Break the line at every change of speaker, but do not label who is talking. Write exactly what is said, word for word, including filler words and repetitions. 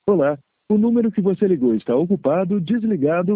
Olá, o número que você ligou está ocupado, desligado